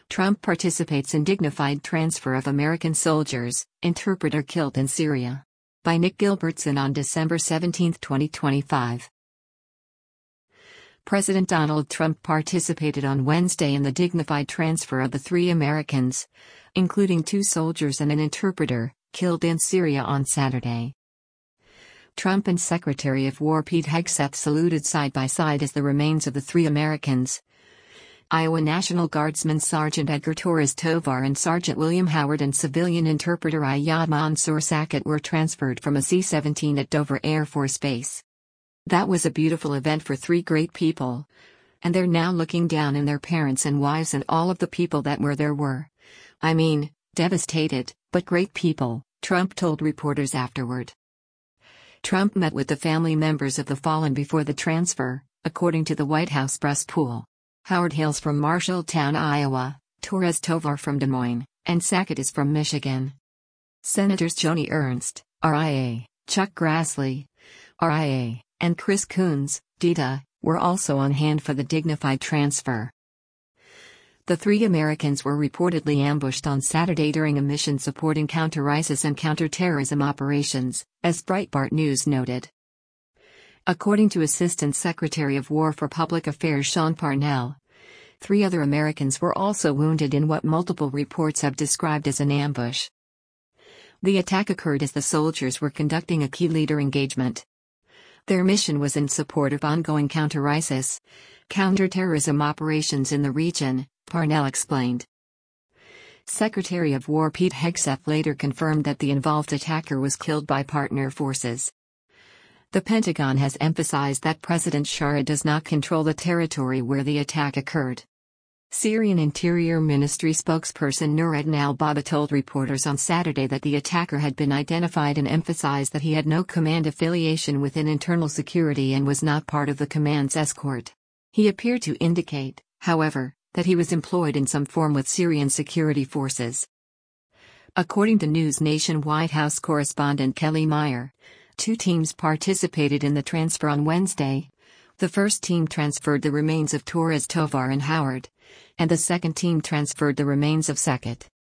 Trump participates in dignified transfer of American soldiers, interpreter killed in Syria. By Nick Gilbertson on December 17, 2025. President Donald Trump participated on Wednesday in the dignified transfer of the 3 Americans, including 2 soldiers and an interpreter, killed in Syria on Saturday. Trump and Secretary of War Pete Hegseth saluted side by side as the remains of the 3 Americans, Iowa National Guardsman Sergeant Edgar Torres Tovar and Sergeant William Howard and civilian interpreter Ayad Mansour Sackett were transferred from a C-17 at Dover Air Force Base. That was a beautiful event for 3 great people. And they're now looking down on their parents and wives and all of the people that were. I mean, devastated, but great people, Trump told reporters afterward. Trump met with the family members of the fallen before the transfer, according to the White House press pool. Howard hails from Marshalltown, Iowa, Torres Tovar from Des Moines, and Sackett is from Michigan. Senators Joni Ernst, RIA, Chuck Grassley, RIA, and Chris Coons, DITA, were also on hand for the dignified transfer. The 3 Americans were reportedly ambushed on Saturday during a mission supporting counter-ISIS and counter-terrorism operations, as Breitbart News noted. According to Assistant Secretary of War for Public Affairs Sean Parnell, 3 other Americans were also wounded in what multiple reports have described as an ambush. The attack occurred as the soldiers were conducting a key leader engagement. Their mission was in support of ongoing counter-ISIS, counter-terrorism operations in the region, Parnell explained. Secretary of War Pete Hegseth later confirmed that the involved attacker was killed by partner forces. The Pentagon has emphasized that President Shara does not control the territory where the attack occurred. Syrian Interior Ministry spokesperson Nureddin al-Baba told reporters on Saturday that the attacker had been identified and emphasized that he had no command affiliation within internal security and was not part of the command's escort. He appeared to indicate, however, that he was employed in some form with Syrian security forces. According to News Nation White House correspondent Kelly Meyer, 2 teams participated in the transfer on Wednesday. The first team transferred the remains of Torres Tovar and Howard, and the second team transferred the remains of Sackett.